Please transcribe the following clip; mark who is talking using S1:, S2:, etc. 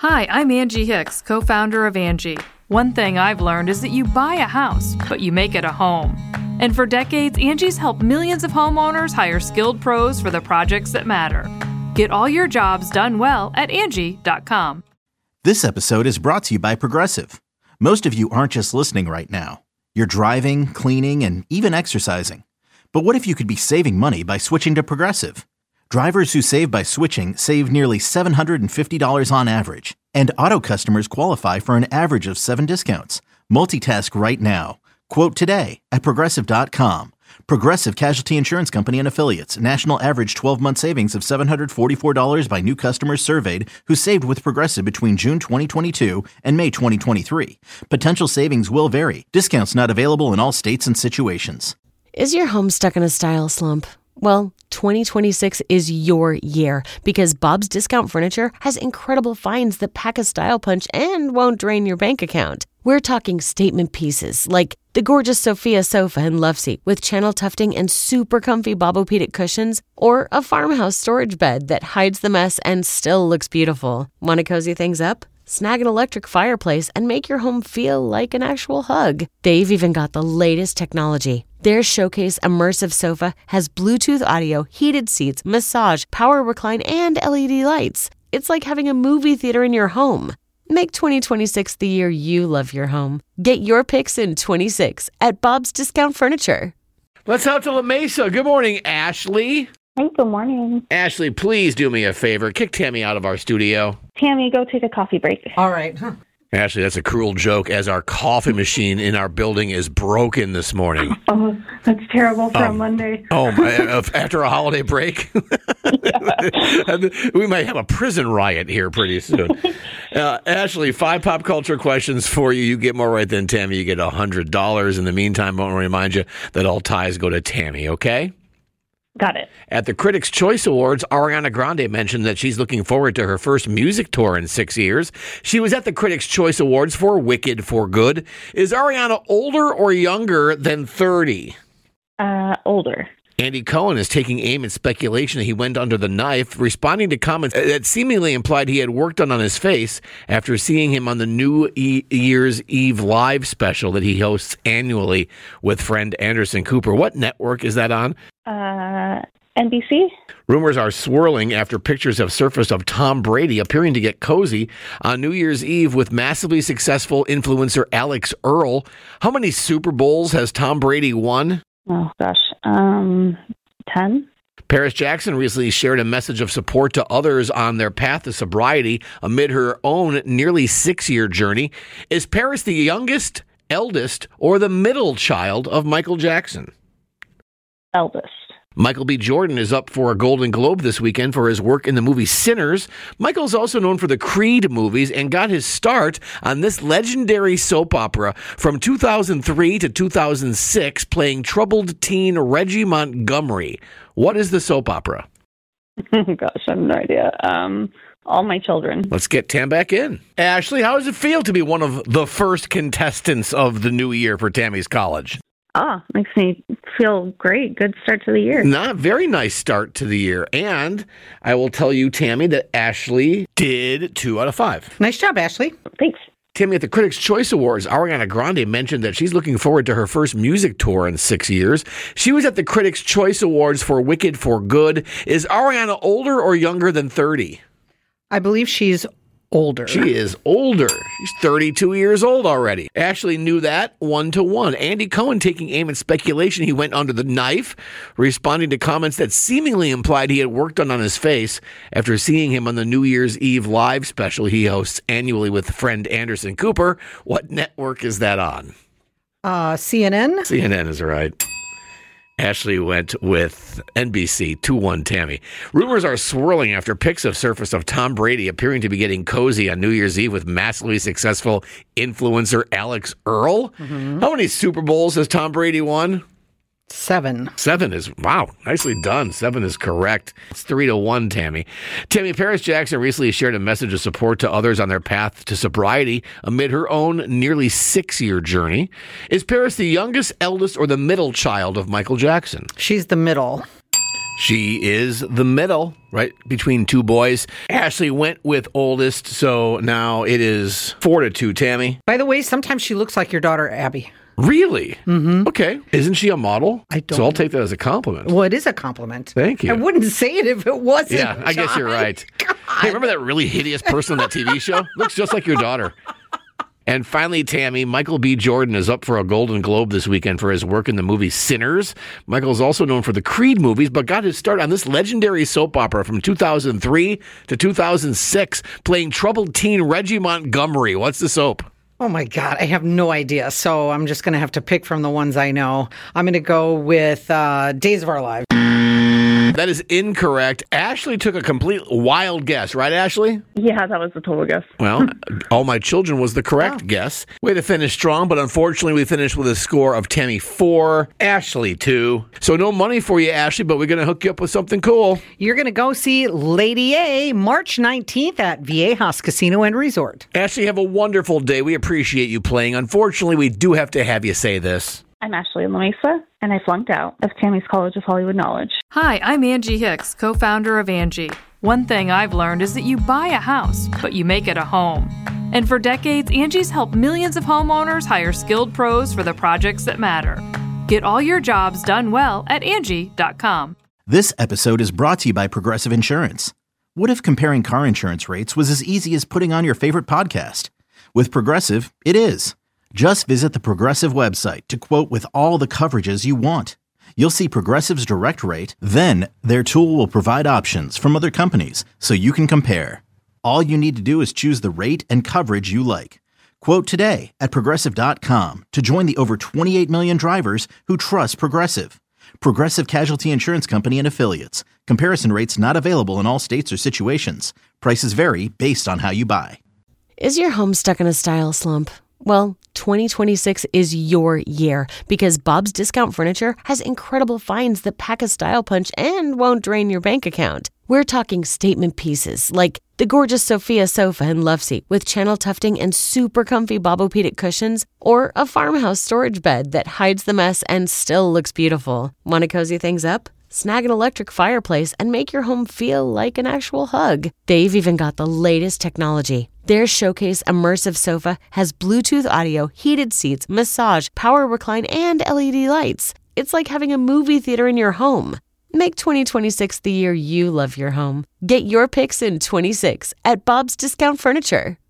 S1: Hi, I'm Angie Hicks, co-founder of Angie. One thing I've learned is that you buy a house, but you make it a home. And for decades, Angie's helped millions of homeowners hire skilled pros for the projects that matter. Get all your jobs done well at Angie.com.
S2: This episode is brought to you by Progressive. Most of you aren't just listening right now. You're driving, cleaning, and even exercising. But what if you could be saving money by switching to Progressive? Drivers who save by switching save nearly $750 on average. And auto customers qualify for an average of 7 discounts. Multitask right now. Quote today at Progressive.com. Progressive Casualty Insurance Company and Affiliates. National average 12-month savings of $744 by new customers surveyed who saved with Progressive between June 2022 and May 2023. Potential savings will vary. Discounts not available in all states and situations.
S3: Is your home stuck in a style slump? Well, 2026 is your year because Bob's Discount Furniture has incredible finds that pack a style punch and won't drain your bank account. We're talking statement pieces like the gorgeous Sophia sofa and love seat with channel tufting and super comfy Bobopedic cushions, or a farmhouse storage bed that hides the mess and still looks beautiful. Want to cozy things up? Snag an electric fireplace and make your home feel like an actual hug. They've even got the latest technology. Their Showcase Immersive Sofa has Bluetooth audio, heated seats, massage, power recline, and LED lights. It's like having a movie theater in your home. Make 2026 the year you love your home. Get your picks in 26 at Bob's Discount Furniture.
S4: Let's out to La Mesa. Good morning, Ashley.
S5: Hey, good morning.
S4: Ashley, please do me a favor. Kick Tammy out of our studio.
S5: Tammy, go take a coffee break.
S6: All right.
S4: Ashley, that's a cruel joke as our coffee machine in our building is broken this morning.
S5: Oh, that's terrible for a Monday.
S4: After a holiday break? We might have a prison riot here pretty soon. Ashley, 5 pop culture questions for you. You get more right than Tammy. You get $100. In the meantime, I want to remind you that all ties go to Tammy, okay?
S5: Got it.
S4: At the Critics' Choice Awards, Ariana Grande mentioned that she's looking forward to her first music tour in 6 years. She was at the Critics' Choice Awards for Wicked for Good. Is Ariana older or younger than 30?
S5: Older.
S4: Andy Cohen is taking aim at speculation that he went under the knife, responding to comments that seemingly implied he had work done on his face after seeing him on the New Year's Eve live special that he hosts annually with friend Anderson Cooper. What network is that on?
S5: NBC.
S4: Rumors are swirling after pictures have surfaced of Tom Brady appearing to get cozy on New Year's Eve with massively successful influencer Alex Earl. How many Super Bowls has Tom Brady won?
S5: Oh, gosh. 10?
S4: Paris Jackson recently shared a message of support to others on their path to sobriety amid her own nearly 6-year journey. Is Paris the youngest, eldest, or the middle child of Michael Jackson?
S5: Eldest.
S4: Michael B. Jordan is up for a Golden Globe this weekend for his work in the movie Sinners. Michael's also known for the Creed movies and got his start on this legendary soap opera from 2003 to 2006, playing troubled teen Reggie Montgomery. What is the soap opera?
S5: Oh, gosh, I have no idea. All My Children.
S4: Let's get Tam back in. Ashley, how does it feel to be one of the first contestants of the new year for Tammy's college?
S5: Makes me feel great. Good start to the year.
S4: Not very nice start to the year. And I will tell you, Tammy, that Ashley did 2 out of 5.
S6: Nice job, Ashley.
S5: Thanks.
S4: Tammy, at the Critics' Choice Awards, Ariana Grande mentioned that she's looking forward to her first music tour in 6 years. She was at the Critics' Choice Awards for Wicked for Good. Is Ariana older or younger than 30?
S6: I believe she's older.
S4: She is older. She's 32 years old already. Ashley knew that 1-1. Andy Cohen taking aim at speculation he went under the knife, responding to comments that seemingly implied he had work done on his face after seeing him on the New Year's Eve live special he hosts annually with friend Anderson Cooper. What network is that on?
S6: CNN.
S4: CNN is right. Ashley went with NBC, 2-1 Tammy. Rumors are swirling after pics have surfaced of Tom Brady appearing to be getting cozy on New Year's Eve with massively successful influencer Alex Earl. Mm-hmm. How many Super Bowls has Tom Brady won?
S6: 7.
S4: 7 is, wow, nicely done. 7 is correct. It's 3-1, Tammy. Tammy, Paris Jackson recently shared a message of support to others on their path to sobriety amid her own nearly 6-year journey. Is Paris the youngest, eldest, or the middle child of Michael Jackson?
S6: She's the middle.
S4: She is the middle, right, between two boys. Ashley went with oldest, so now it is 4-2, Tammy.
S6: By the way, sometimes she looks like your daughter, Abby.
S4: Really? Mm-hmm. Okay. Isn't she a model?
S6: I don't
S4: So I'll
S6: know.
S4: take that as a compliment.
S6: Well, it is a compliment.
S4: Thank you.
S6: I wouldn't say it if it wasn't.
S4: Yeah, I guess you're
S6: John.
S4: right.
S6: God.
S4: Hey, remember that really hideous person on that TV show? Looks just like your daughter. And finally, Tammy, Michael B. Jordan is up for a Golden Globe this weekend for his work in the movie Sinners. Michael is also known for the Creed movies, but got his start on this legendary soap opera from 2003 to 2006, playing troubled teen Reggie Montgomery. What's the soap?
S6: Oh my God, I have no idea. So I'm just going to have to pick from the ones I know. I'm going to go with Days of Our Lives.
S4: That is incorrect. Ashley took a complete wild guess, right, Ashley?
S5: Yeah, that was the total guess.
S4: Well, All My Children was the correct guess. Way to finish strong, but unfortunately we finished with a score of Tammy 4, Ashley 2. So no money for you, Ashley, but we're going to hook you up with something cool.
S6: You're going to go see Lady A March 19th at Viejas Casino and Resort.
S4: Ashley, have a wonderful day. We appreciate you playing. Unfortunately, we do have to have you say this.
S5: I'm Ashley Lamesa, and I flunked out of Tammy's College of Hollywood Knowledge.
S1: Hi, I'm Angie Hicks, co-founder of Angie. One thing I've learned is that you buy a house, but you make it a home. And for decades, Angie's helped millions of homeowners hire skilled pros for the projects that matter. Get all your jobs done well at Angie.com.
S2: This episode is brought to you by Progressive Insurance. What if comparing car insurance rates was as easy as putting on your favorite podcast? With Progressive, it is. Just visit the Progressive website to quote with all the coverages you want. You'll see Progressive's direct rate, then their tool will provide options from other companies so you can compare. All you need to do is choose the rate and coverage you like. Quote today at Progressive.com to join the over 28 million drivers who trust Progressive. Progressive Casualty Insurance Company and Affiliates. Comparison rates not available in all states or situations. Prices vary based on how you buy.
S3: Is your home stuck in a style slump? Well, 2026 is your year because Bob's Discount Furniture has incredible finds that pack a style punch and won't drain your bank account. We're talking statement pieces like the gorgeous Sophia sofa and love seat with channel tufting and super comfy Bobopedic cushions, or a farmhouse storage bed that hides the mess and still looks beautiful. Want to cozy things up? Snag an electric fireplace and make your home feel like an actual hug. They've even got the latest technology. Their Showcase Immersive Sofa has Bluetooth audio, heated seats, massage, power recline, and LED lights. It's like having a movie theater in your home. Make 2026 the year you love your home. Get your picks in 26 at Bob's Discount Furniture.